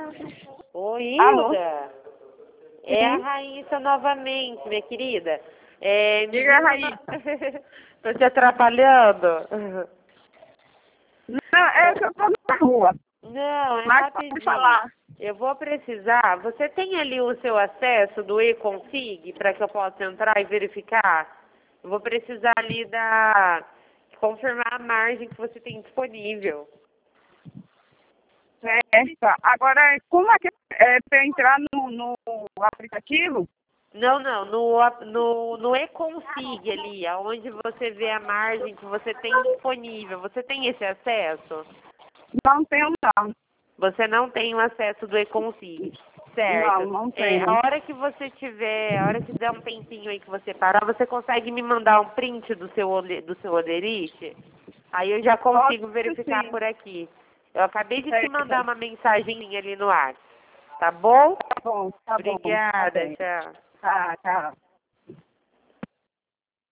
Oi, Alô? Hilda. É a Raíssa novamente, minha querida. Diga, Raíssa. Tô te atrapalhando? Não, é que eu tô na rua. Não, é Mas pode rapidinho. falar. Eu vou precisar. Você tem ali o seu acesso do e-config para que eu possa entrar e verificar? Eu vou precisar ali confirmar a margem que você tem disponível. Certo. Agora, como é que é para entrar no aplicativo? Não, no e-config ali, aonde você vê a margem que você tem disponível. Você tem esse acesso? Não tenho, não. Você não tem o acesso do e-config. Certo. Não tenho. A hora que você tiver, a hora que der um tempinho aí que você parar, você consegue me mandar um print do seu olerite? Aí eu já consigo Posso verificar sim. por aqui. Eu acabei de te Certo. mandar uma mensagem ali no ar. Tá bom? Tá bom, tá bom. Tá Obrigada, bem. tchau. Tá, tchau.